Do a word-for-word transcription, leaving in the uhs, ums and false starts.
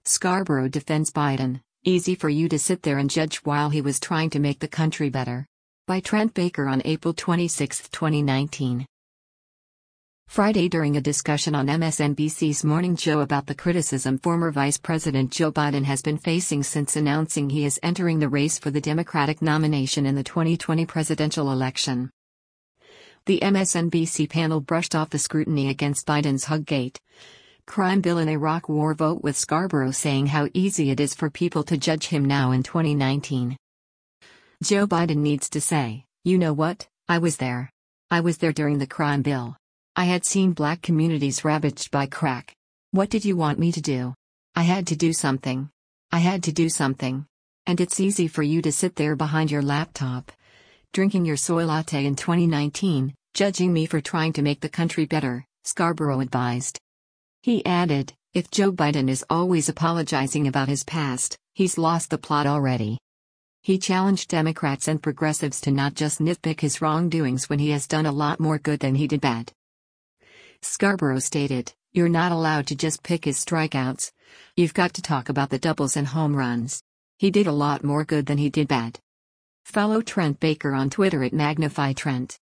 Scarborough defends Biden. Easy for you to sit there and judge while he was trying to make the country better. By Trent Baker on April twenty-sixth, twenty nineteen. Friday, during a discussion on M S N B C's Morning Joe about the criticism former Vice President Joe Biden has been facing since announcing he is entering the race for the Democratic nomination in the twenty twenty presidential election. The M S N B C panel brushed off the scrutiny against Biden's Huggate crime bill and Iraq war vote, with Scarborough saying how easy it is for people to judge him now in twenty nineteen. Joe Biden needs to say, "You know what, I was there. I was there during the crime bill. I had seen black communities ravaged by crack. What did you want me to do? I had to do something. I had to do something. And it's easy for you to sit there behind your laptop, drinking your soy latte in twenty nineteen, judging me for trying to make the country better," Scarborough advised. He added, "If Joe Biden is always apologizing about his past, he's lost the plot already." He challenged Democrats and progressives to not just nitpick his wrongdoings when he has done a lot more good than he did bad. Scarborough stated, "You're not allowed to just pick his strikeouts. You've got to talk about the doubles and home runs. He did a lot more good than he did bad." Follow Trent Baker on Twitter at MagnifyTrent.